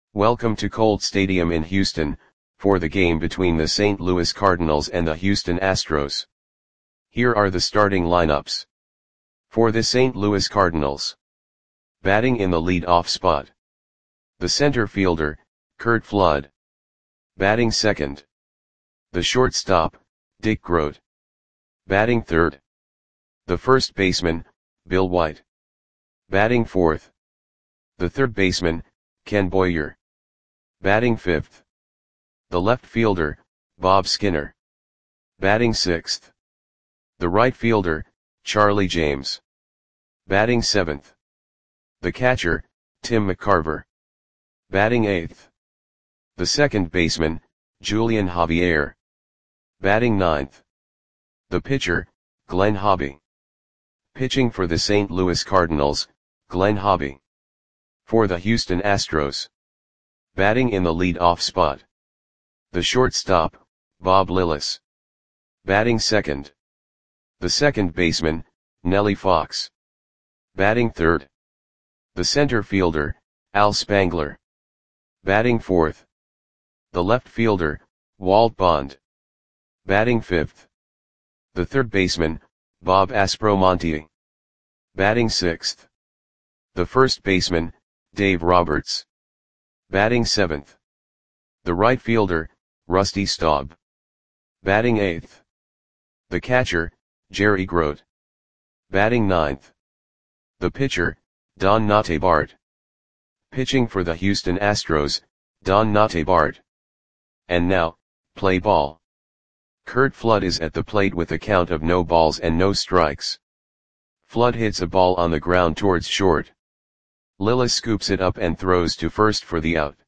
Welcome to Colt Stadium in Houston, for the game between the St. Louis Cardinals and the Houston Astros. Here are the starting lineups. For the St. Louis Cardinals. Batting in the lead-off spot. The center fielder, Curt Flood. Batting second. The shortstop, Dick Groat. Batting third. The first baseman, Bill White. Batting fourth. The third baseman, Ken Boyer. Batting fifth. The left fielder, Bob Skinner. Batting sixth. The right fielder, Charlie James. Batting seventh. The catcher, Tim McCarver. Batting eighth. The second baseman, Julian Javier. Batting ninth. The pitcher, Glenn Hobby. Pitching for the St. Louis Cardinals, Glenn Hobby. For the Houston Astros. Batting in the lead-off spot. The shortstop, Bob Lillis. Batting second. The second baseman, Nellie Fox. Batting third. The center fielder, Al Spangler. Batting fourth. The left fielder, Walt Bond. Batting fifth. The third baseman, Bob Aspromonte. Batting sixth. The first baseman, Dave Roberts. Batting seventh. The right fielder, Rusty Staub. Batting eighth. The catcher, Jerry Groat. Batting ninth. The pitcher, Don Notabart. Pitching for the Houston Astros, Don Notabart. And now, play ball. Curt Flood is at the plate with a count of no balls and no strikes. Flood hits a ball on the ground towards short. Lillis scoops it up and throws to first for the out.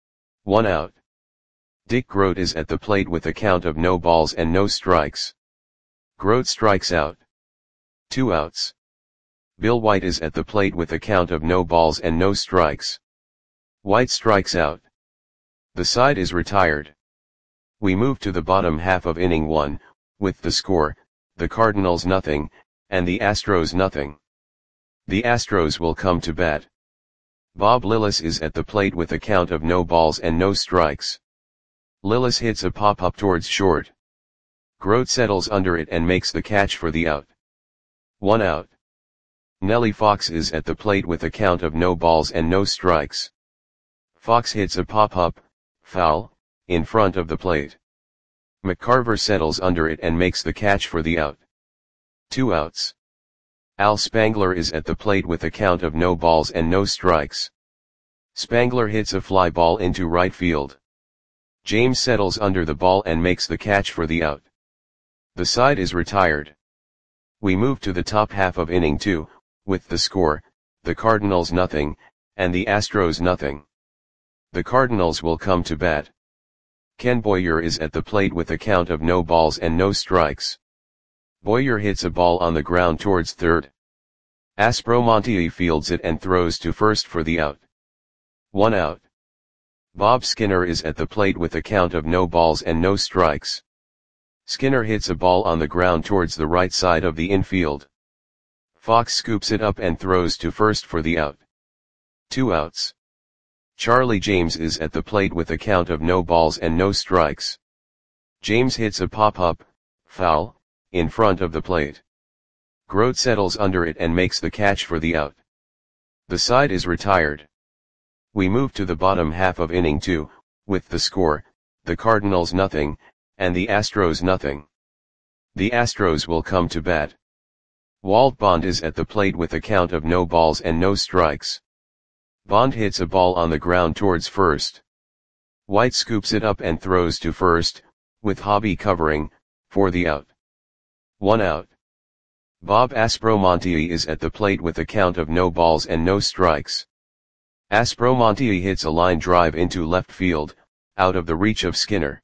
1 out. Dick Groat is at the plate with a count of no balls and no strikes. Groat strikes out. 2 outs. Bill White is at the plate with a count of no balls and no strikes. White strikes out. The side is retired. We move to the bottom half of inning 1, with the score, the Cardinals nothing, and the Astros nothing. The Astros will come to bat. Bob Lillis is at the plate with a count of no balls and no strikes. Lillis hits a pop-up towards short. Groat settles under it and makes the catch for the out. 1 out. Nellie Fox is at the plate with a count of no balls and no strikes. Fox hits a pop-up, foul, in front of the plate. McCarver settles under it and makes the catch for the out. 2 outs. Al Spangler is at the plate with a count of no balls and no strikes. Spangler hits a fly ball into right field. James settles under the ball and makes the catch for the out. The side is retired. We move to the top half of inning 2, with the score, the Cardinals nothing, and the Astros nothing. The Cardinals will come to bat. Ken Boyer is at the plate with a count of no balls and no strikes. Boyer hits a ball on the ground towards third. Aspromonte fields it and throws to first for the out. 1 out. Bob Skinner is at the plate with a count of no balls and no strikes. Skinner hits a ball on the ground towards the right side of the infield. Fox scoops it up and throws to first for the out. 2 outs. Charlie James is at the plate with a count of no balls and no strikes. James hits a pop-up, foul, in front of the plate. Groat settles under it and makes the catch for the out. The side is retired. We move to the bottom half of inning 2, with the score, the Cardinals nothing, and the Astros nothing. The Astros will come to bat. Walt Bond is at the plate with a count of no balls and no strikes. Bond hits a ball on the ground towards first. White scoops it up and throws to first, with Hobby covering, for the out. 1 out. Bob Aspromonte is at the plate with a count of no balls and no strikes. Aspromonte hits a line drive into left field, out of the reach of Skinner.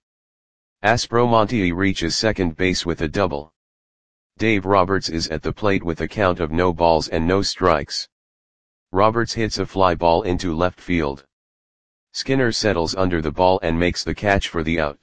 Aspromonte reaches second base with a double. Dave Roberts is at the plate with a count of no balls and no strikes. Roberts hits a fly ball into left field. Skinner settles under the ball and makes the catch for the out.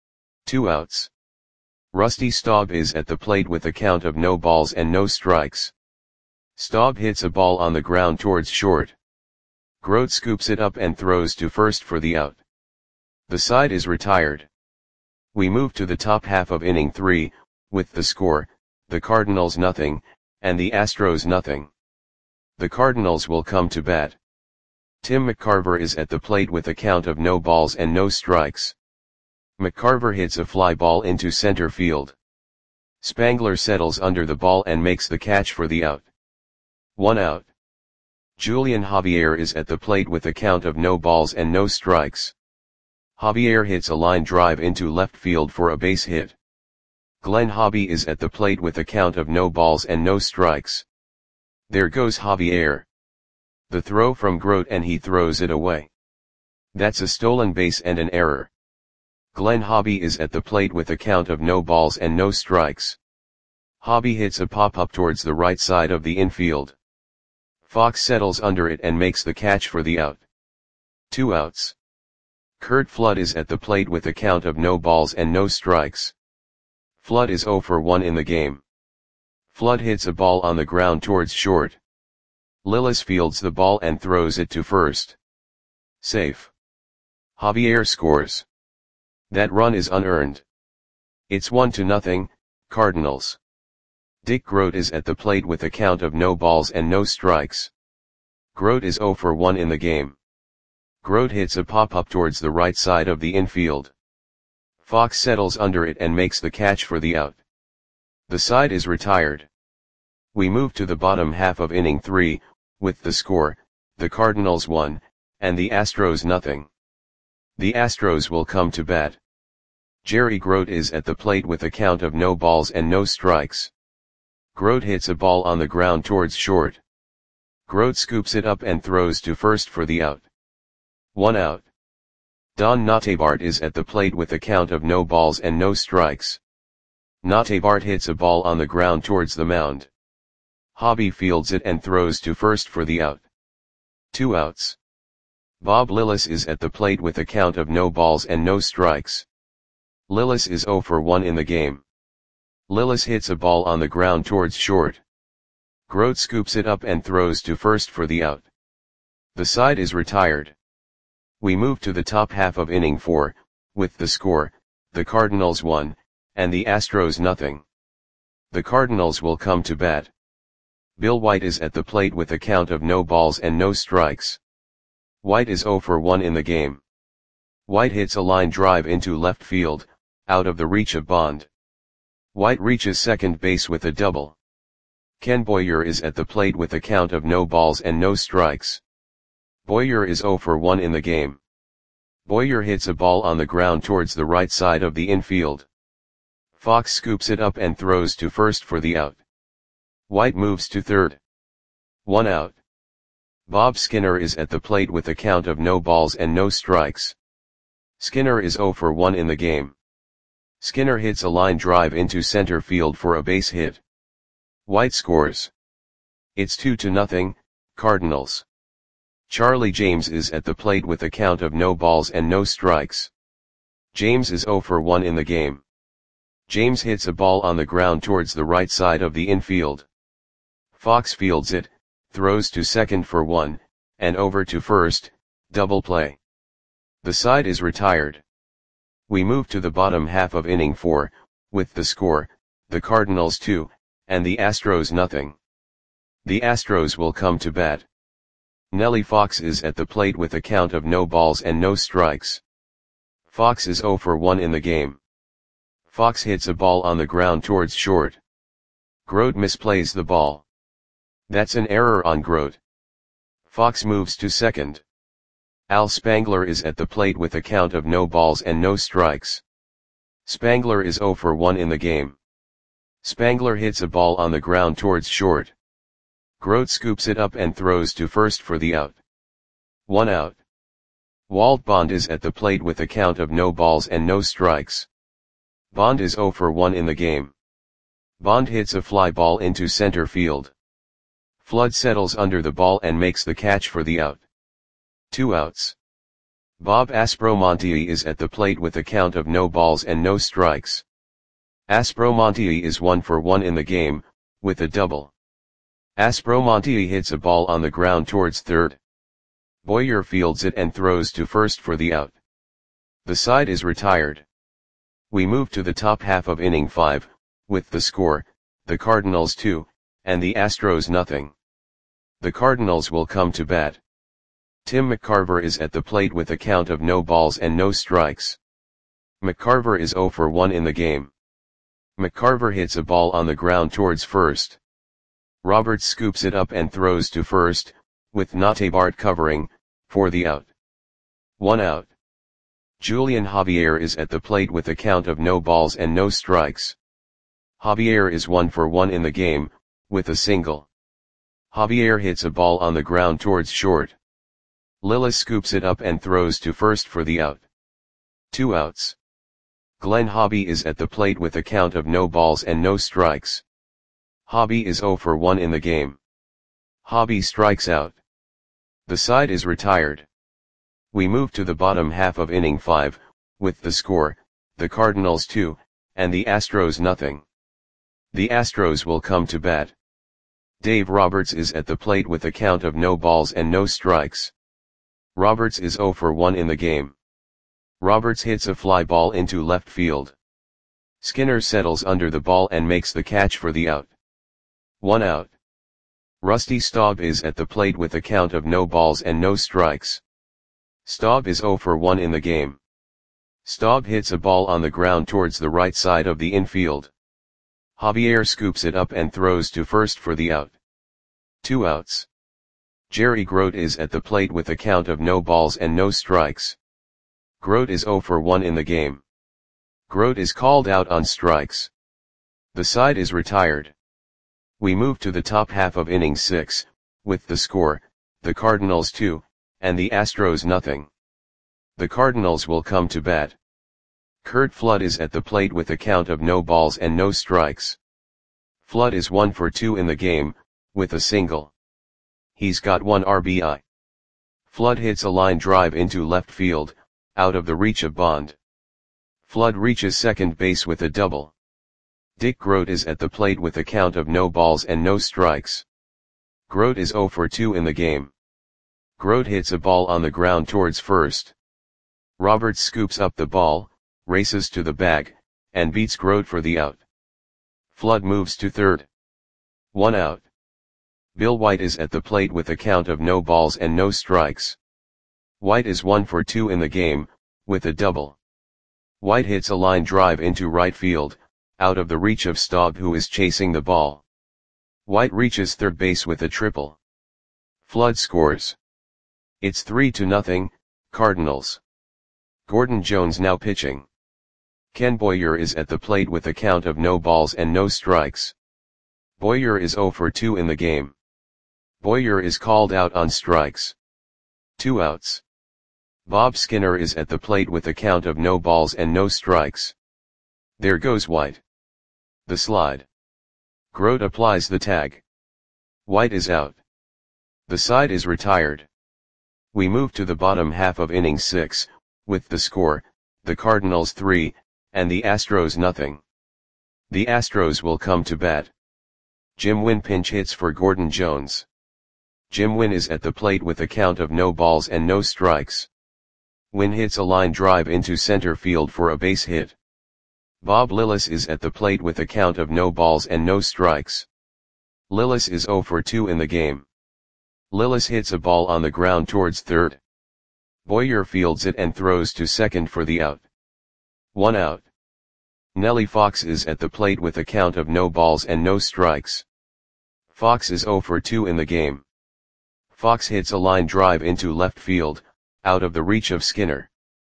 2 outs. Rusty Staub is at the plate with a count of no balls and no strikes. Staub hits a ball on the ground towards short. Grote scoops it up and throws to first for the out. The side is retired. We move to the top half of inning 3, with the score, the Cardinals nothing, and the Astros nothing. The Cardinals will come to bat. Tim McCarver is at the plate with a count of no balls and no strikes. McCarver hits a fly ball into center field. Spangler settles under the ball and makes the catch for the out. 1 out. Julian Javier is at the plate with a count of no balls and no strikes. Javier hits a line drive into left field for a base hit. Glenn Hobby is at the plate with a count of no balls and no strikes. There goes Javier. The throw from Grote and he throws it away. That's a stolen base and an error. Glenn Hobby is at the plate with a count of no balls and no strikes. Hobby hits a pop-up towards the right side of the infield. Fox settles under it and makes the catch for the out. 2 outs. Curt Flood is at the plate with a count of no balls and no strikes. Flood is 0 for 1 in the game. Flood hits a ball on the ground towards short. Lillis fields the ball and throws it to first. Safe. Javier scores. That run is unearned. It's 1-0, Cardinals. Dick Grote is at the plate with a count of no balls and no strikes. Grote is 0 for 1 in the game. Grote hits a pop-up towards the right side of the infield. Fox settles under it and makes the catch for the out. The side is retired. We move to the bottom half of inning 3, with the score, the Cardinals 1, and the Astros nothing. The Astros will come to bat. Jerry Grote is at the plate with a count of no balls and no strikes. Grote hits a ball on the ground towards short. Grote scoops it up and throws to first for the out. 1 out. Don Notebart is at the plate with a count of no balls and no strikes. Notebart hits a ball on the ground towards the mound. Hobby fields it and throws to first for the out. 2 outs. Bob Lillis is at the plate with a count of no balls and no strikes. Lillis is 0 for 1 in the game. Lillis hits a ball on the ground towards short. Grote scoops it up and throws to first for the out. The side is retired. We move to the top half of inning 4, with the score, the Cardinals 1, and the Astros nothing. The Cardinals will come to bat. Bill White is at the plate with a count of no balls and no strikes. White is 0 for 1 in the game. White hits a line drive into left field, out of the reach of Bond. White reaches second base with a double. Ken Boyer is at the plate with a count of no balls and no strikes. Boyer is 0 for 1 in the game. Boyer hits a ball on the ground towards the right side of the infield. Fox scoops it up and throws to first for the out. White moves to third. 1 out. Bob Skinner is at the plate with a count of no balls and no strikes. Skinner is 0 for 1 in the game. Skinner hits a line drive into center field for a base hit. White scores. It's 2-0, Cardinals. Charlie James is at the plate with a count of no balls and no strikes. James is 0 for 1 in the game. James hits a ball on the ground towards the right side of the infield. Fox fields it, throws to second for 1, and over to first, double play. The side is retired. We move to the bottom half of inning 4, with the score, the Cardinals 2, and the Astros nothing. The Astros will come to bat. Nellie Fox is at the plate with a count of no balls and no strikes. Fox is 0 for 1 in the game. Fox hits a ball on the ground towards short. Grote misplays the ball. That's an error on Grote. Fox moves to second. Al Spangler is at the plate with a count of no balls and no strikes. Spangler is 0 for 1 in the game. Spangler hits a ball on the ground towards short. Grote scoops it up and throws to first for the out. 1 out. Walt Bond is at the plate with a count of no balls and no strikes. Bond is 0 for 1 in the game. Bond hits a fly ball into center field. Flood settles under the ball and makes the catch for the out. 2 outs. Bob Aspromonte is at the plate with a count of no balls and no strikes. Aspromonte is 1 for 1 in the game, with a double. Aspromonte hits a ball on the ground towards third. Boyer fields it and throws to first for the out. The side is retired. We move to the top half of inning 5, with the score, the Cardinals 2, and the Astros nothing. The Cardinals will come to bat. Tim McCarver is at the plate with a count of no balls and no strikes. McCarver is 0 for 1 in the game. McCarver hits a ball on the ground towards first. Roberts scoops it up and throws to first, with Notabart covering, for the out. 1 out. Julian Javier is at the plate with a count of no balls and no strikes. Javier is 1 for 1 in the game, with a single. Javier hits a ball on the ground towards short. Lillis scoops it up and throws to first for the out. 2 outs. Glenn Hobby is at the plate with a count of no balls and no strikes. Hobby is 0 for 1 in the game. Hobby strikes out. The side is retired. We move to the bottom half of inning 5, with the score, the Cardinals 2, and the Astros nothing. The Astros will come to bat. Dave Roberts is at the plate with a count of no balls and no strikes. Roberts is 0 for 1 in the game. Roberts hits a fly ball into left field. Skinner settles under the ball and makes the catch for the out. 1 out. Rusty Staub is at the plate with a count of no balls and no strikes. Staub is 0 for 1 in the game. Staub hits a ball on the ground towards the right side of the infield. Javier scoops it up and throws to first for the out. 2 outs. Jerry Grote is at the plate with a count of no balls and no strikes. Grote is 0 for 1 in the game. Grote is called out on strikes. The side is retired. We move to the top half of inning 6, with the score, the Cardinals 2, and the Astros nothing. The Cardinals will come to bat. Curt Flood is at the plate with a count of no balls and no strikes. Flood is 1 for 2 in the game, with a single. He's got 1 RBI. Flood hits a line drive into left field, out of the reach of Bond. Flood reaches second base with a double. Dick Grote is at the plate with a count of no balls and no strikes. Grote is 0 for 2 in the game. Grote hits a ball on the ground towards first. Roberts scoops up the ball, races to the bag, and beats Grote for the out. Flood moves to third. 1 out. Bill White is at the plate with a count of no balls and no strikes. White is 1 for 2 in the game, with a double. White hits a line drive into right field, out of the reach of Staub who is chasing the ball. White reaches third base with a triple. Flood scores. It's 3-0, Cardinals. Gordon Jones now pitching. Ken Boyer is at the plate with a count of no balls and no strikes. Boyer is 0 for 2 in the game. Boyer is called out on strikes. 2 outs. Bob Skinner is at the plate with a count of no balls and no strikes. There goes White. The slide. Grote applies the tag. White is out. The side is retired. We move to the bottom half of inning 6, with the score, the Cardinals 3, and the Astros nothing. The Astros will come to bat. Jim Wynn pinch hits for Gordon Jones. Jim Wynn is at the plate with a count of no balls and no strikes. Wynn hits a line drive into center field for a base hit. Bob Lillis is at the plate with a count of no balls and no strikes. Lillis is 0 for 2 in the game. Lillis hits a ball on the ground towards third. Boyer fields it and throws to second for the out. 1 out. Nellie Fox is at the plate with a count of no balls and no strikes. Fox is 0 for 2 in the game. Fox hits a line drive into left field, out of the reach of Skinner.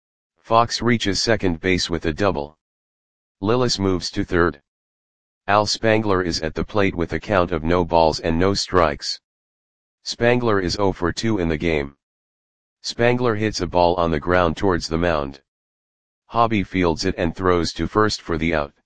Fox reaches second base with a double. Lillis moves to third. Al Spangler is at the plate with a count of no balls and no strikes. Spangler is 0 for 2 in the game. Spangler hits a ball on the ground towards the mound. Hobby fields it and throws to first for the out.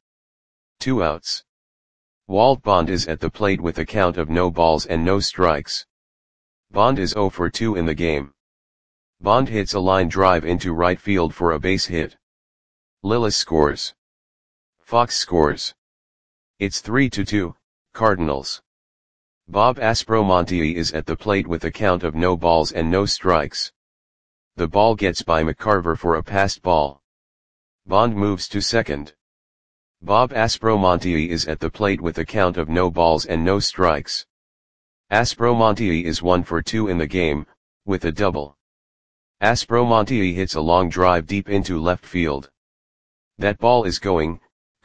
2 outs. Walt Bond is at the plate with a count of no balls and no strikes. Bond is 0 for 2 in the game. Bond hits a line drive into right field for a base hit. Lillis scores. Fox scores. It's 3-2, Cardinals. Bob Aspromonte is at the plate with a count of no balls and no strikes. The ball gets by McCarver for a passed ball. Bond moves to second. Bob Aspromonte is at the plate with a count of no balls and no strikes. Aspromonte is 1 for 2 in the game, with a double. Aspromonte hits a long drive deep into left field. That ball is gone.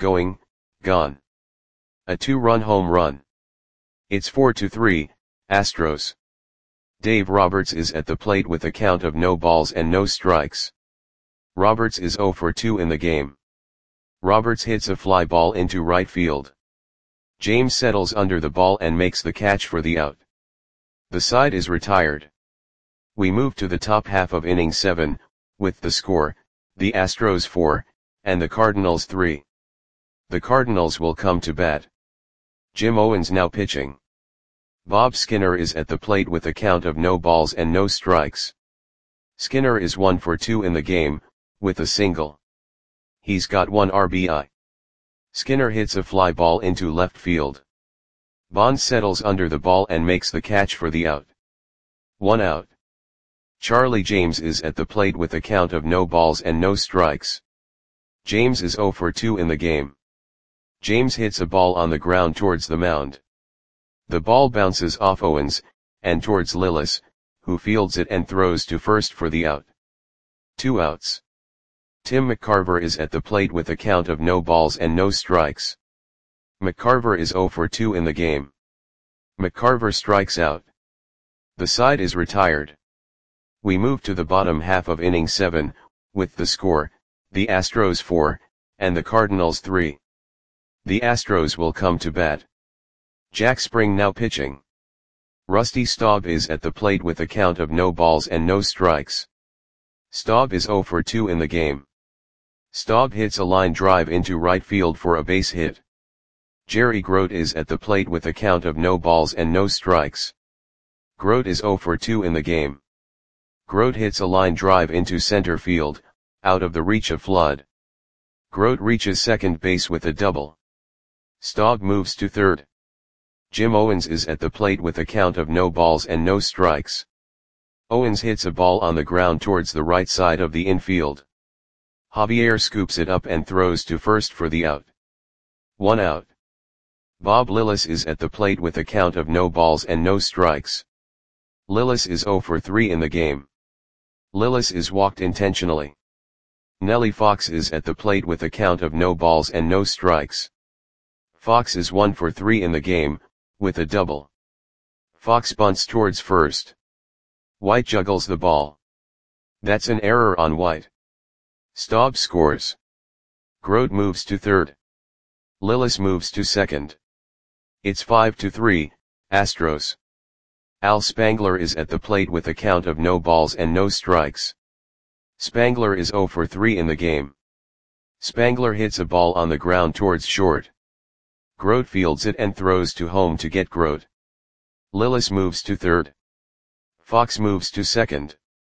A 2-run home run. It's 4-3, Astros. Dave Roberts is at the plate with a count of no balls and no strikes. Roberts is 0 for 2 in the game. Roberts hits a fly ball into right field. James settles under the ball and makes the catch for the out. The side is retired. We move to the top half of inning 7, with the score, the Astros 4, and the Cardinals 3. The Cardinals will come to bat. Jim Owens now pitching. Bob Skinner is at the plate with a count of no balls and no strikes. Skinner is 1 for 2 in the game, with a single. He's got 1 RBI. Skinner hits a fly ball into left field. Bond settles under the ball and makes the catch for the out. 1 out. Charlie James is at the plate with a count of no balls and no strikes. James is 0 for 2 in the game. James hits a ball on the ground towards the mound. The ball bounces off Owens, and towards Lillis, who fields it and throws to first for the out. 2 outs. Tim McCarver is at the plate with a count of no balls and no strikes. McCarver is 0 for 2 in the game. McCarver strikes out. The side is retired. We move to the bottom half of inning 7, with the score, the Astros 4, and the Cardinals 3. The Astros will come to bat. Jack Spring now pitching. Rusty Staub is at the plate with a count of no balls and no strikes. Staub is 0 for 2 in the game. Staub hits a line drive into right field for a base hit. Jerry Grote is at the plate with a count of no balls and no strikes. Grote is 0 for 2 in the game. Grote hits a line drive into center field, out of the reach of Flood. Grote reaches second base with a double. Staub moves to third. Jim Owens is at the plate with a count of no balls and no strikes. Owens hits a ball on the ground towards the right side of the infield. Javier scoops it up and throws to first for the out. 1 out. Bob Lillis is at the plate with a count of no balls and no strikes. Lillis is 0 for 3 in the game. Lillis is walked intentionally. Nellie Fox is at the plate with a count of no balls and no strikes. Fox is 1 for 3 in the game, with a double. Fox bunts towards first. White juggles the ball. That's an error on White. Staub scores. Grote moves to third. Lillis moves to second. It's 5-3, Astros. Al Spangler is at the plate with a count of no balls and no strikes. Spangler is 0 for 3 in the game. Spangler hits a ball on the ground towards short. Grote fields it and throws to home to get Grote. Lillis moves to third. Fox moves to second.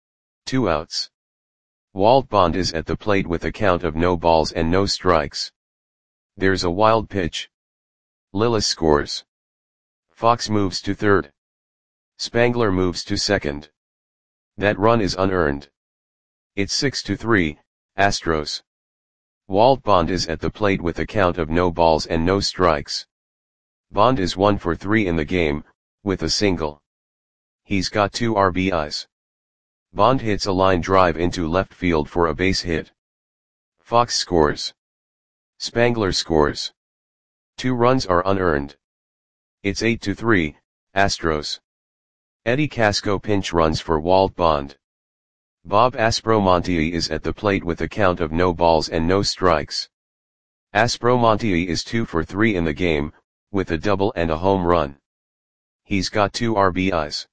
2 outs. Walt Bond is at the plate with a count of no balls and no strikes. There's a wild pitch. Lillis scores. Fox moves to third. Spangler moves to second. That run is unearned. It's 6-3, Astros. Walt Bond is at the plate with a count of no balls and no strikes. Bond is 1 for 3 in the game, with a single. He's got 2 RBIs. Bond hits a line drive into left field for a base hit. Fox scores. Spangler scores. 2 runs are unearned. It's 8-3, Astros. Eddie Casco pinch runs for Walt Bond. Bob Aspromonte is at the plate with a count of no balls and no strikes. Aspromonte is 2 for 3 in the game, with a double and a home run. He's got 2 RBIs.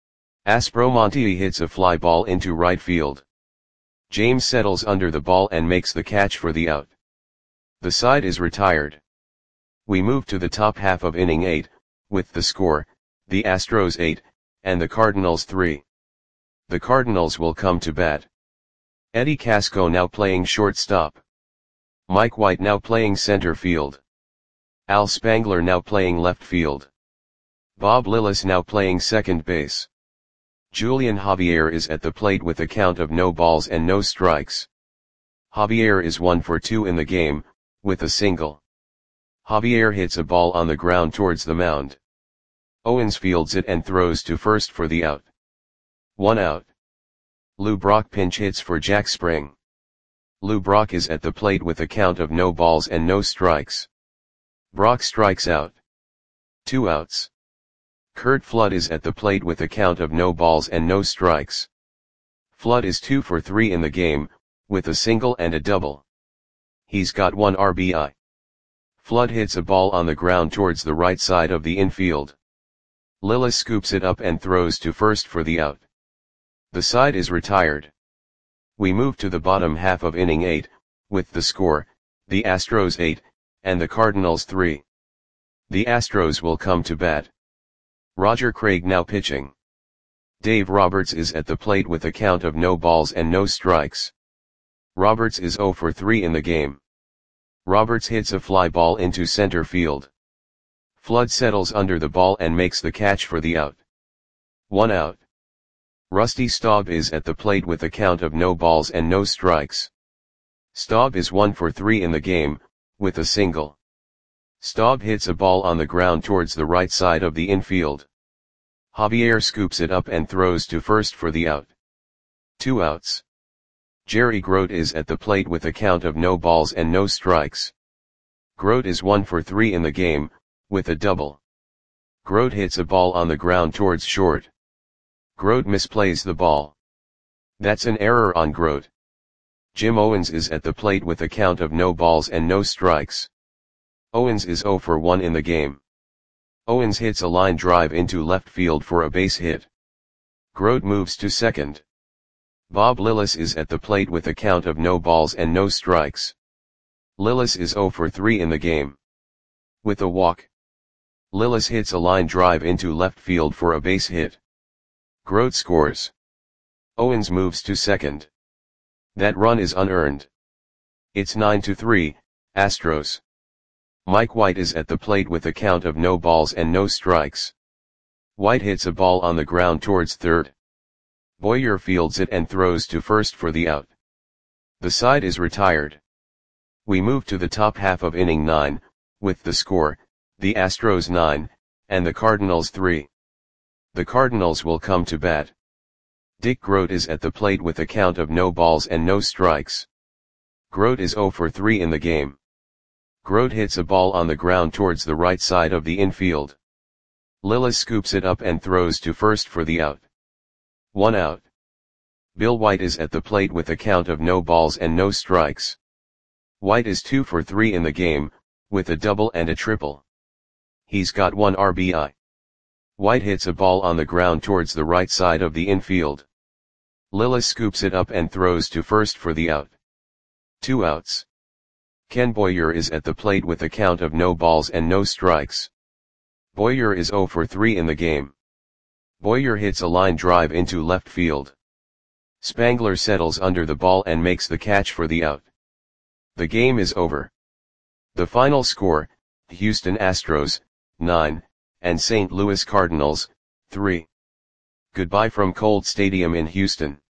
Aspromonte hits a fly ball into right field. James settles under the ball and makes the catch for the out. The side is retired. We move to the top half of inning 8, with the score, the Astros 8, and the Cardinals 3. The Cardinals will come to bat. Eddie Casco now playing shortstop. Mike White now playing center field. Al Spangler now playing left field. Bob Lillis now playing second base. Julian Javier is at the plate with a count of no balls and no strikes. Javier is 1 for 2 in the game, with a single. Javier hits a ball on the ground towards the mound. Owens fields it and throws to first for the out. 1 out. Lou Brock pinch hits for Jack Spring. Lou Brock is at the plate with a count of no balls and no strikes. Brock strikes out. 2 outs. Curt Flood is at the plate with a count of no balls and no strikes. Flood is 2 for 3 in the game, with a single and a double. He's got 1 RBI. Flood hits a ball on the ground towards the right side of the infield. Lillis scoops it up and throws to first for the out. The side is retired. We move to the bottom half of inning 8, with the score, the Astros 8, and the Cardinals 3. The Astros will come to bat. Roger Craig now pitching. Dave Roberts is at the plate with a count of no balls and no strikes. Roberts is 0 for 3 in the game. Roberts hits a fly ball into center field. Flood settles under the ball and makes the catch for the out. 1 out. Rusty Staub is at the plate with a count of no balls and no strikes. Staub is 1 for 3 in the game, with a single. Staub hits a ball on the ground towards the right side of the infield. Javier scoops it up and throws to first for the out. 2 outs. Jerry Grote is at the plate with a count of no balls and no strikes. Grote is 1 for 3 in the game, with a double. Grote hits a ball on the ground towards short. Grote misplays the ball. That's an error on Grote. Jim Owens is at the plate with a count of no balls and no strikes. Owens is 0 for 1 in the game. Owens hits a line drive into left field for a base hit. Grote moves to second. Bob Lillis is at the plate with a count of no balls and no strikes. Lillis is 0 for 3 in the game. With a walk. Lillis hits a line drive into left field for a base hit. Grote scores. Owens moves to second. That run is unearned. It's 9-3, Astros. Mike White is at the plate with a count of no balls and no strikes. White hits a ball on the ground towards third. Boyer fields it and throws to first for the out. The side is retired. We move to the top half of inning 9, with the score, the Astros 9, and the Cardinals 3. The Cardinals will come to bat. Dick Grote is at the plate with a count of no balls and no strikes. Grote is 0 for 3 in the game. Grote hits a ball on the ground towards the right side of the infield. Lillis scoops it up and throws to first for the out. 1 out. Bill White is at the plate with a count of no balls and no strikes. White is 2 for 3 in the game, with a double and a triple. He's got 1 RBI. White hits a ball on the ground towards the right side of the infield. Lillis scoops it up and throws to first for the out. 2 outs. Ken Boyer is at the plate with a count of no balls and no strikes. Boyer is 0 for 3 in the game. Boyer hits a line drive into left field. Spangler settles under the ball and makes the catch for the out. The game is over. The final score, Houston Astros, 9, and St. Louis Cardinals, 3. Goodbye from Colt Stadium in Houston.